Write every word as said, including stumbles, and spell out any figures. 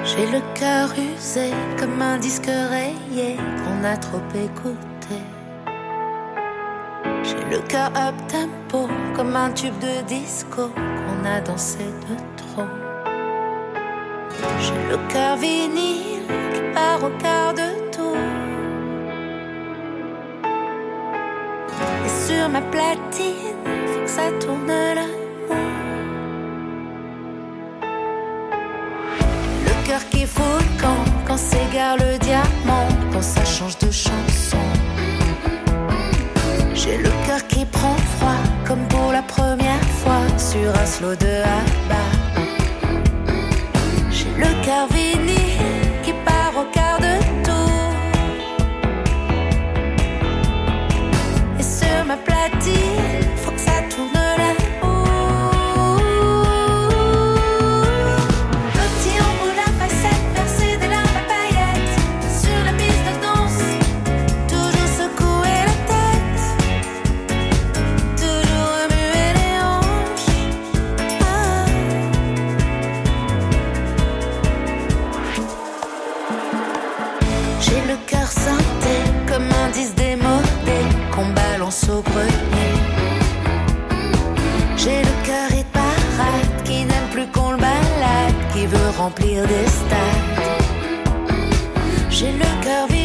J'ai le cœur usé comme un disque rayé qu'on a trop écouté. J'ai le cœur up tempo comme un tube de disco qu'on a dansé de trop. J'ai le cœur vinyle qui part au quart de tour. Et sur ma platine, faut que ça tourne l'amour. Le cœur qui fout le camp quand s'égare le diamant, quand ça change de chanson. J'ai le cœur qui prend froid comme pour la première fois sur un slow de Abba. J'ai le cœur vinyle qui part au quart de tour. Et sur ma platine, faut que ça tourne l'amour. Petit embout à facettes, verser des larmes à paillettes sur la piste de danse, toujours secouer la tête, toujours remuer les hanches. Ah. J'ai le cœur synthé comme un disque démodé qu'on balance au grenier. J'ai le cœur hit parade qui n'aime plus qu'on le balade, qui veut remplir des stades. J'ai le cœur